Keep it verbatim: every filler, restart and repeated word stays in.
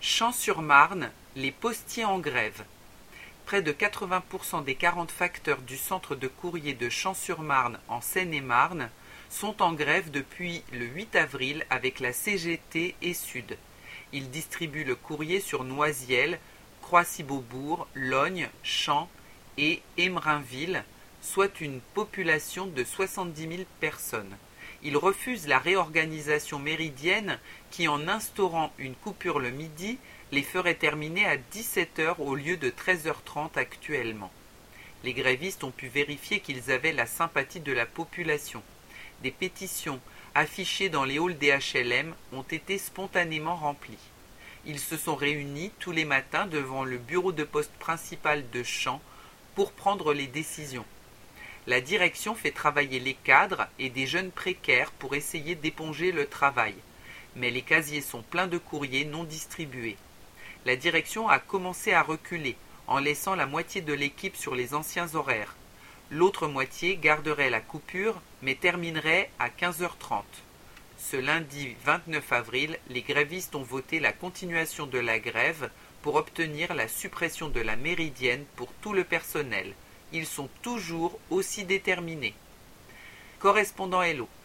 Champs-sur-Marne, les postiers en grève. Près de quatre-vingts pour cent des quarante facteurs du centre de courrier de Champs-sur-Marne en Seine-et-Marne sont en grève depuis le huit avril avec la C G T et Sud. Ils distribuent le courrier sur Noisiel, Croissy-Beaubourg, Lognes, Champs et Emerainville, soit une population de soixante-dix mille personnes. Ils refusent la réorganisation méridienne qui, en instaurant une coupure le midi, les ferait terminer à dix-sept heures au lieu de treize heures trente actuellement. Les grévistes ont pu vérifier qu'ils avaient la sympathie de la population. Des pétitions affichées dans les halls des H L M ont été spontanément remplies. Ils se sont réunis tous les matins devant le bureau de poste principal de Champs pour prendre les décisions. La direction fait travailler les cadres et des jeunes précaires pour essayer d'éponger le travail, mais les casiers sont pleins de courriers non distribués. La direction a commencé à reculer, en laissant la moitié de l'équipe sur les anciens horaires. L'autre moitié garderait la coupure, mais terminerait à quinze heures trente. Ce lundi vingt-neuf avril, les grévistes ont voté la continuation de la grève pour obtenir la suppression de la méridienne pour tout le personnel. Ils sont toujours aussi déterminés. Correspondant Hello.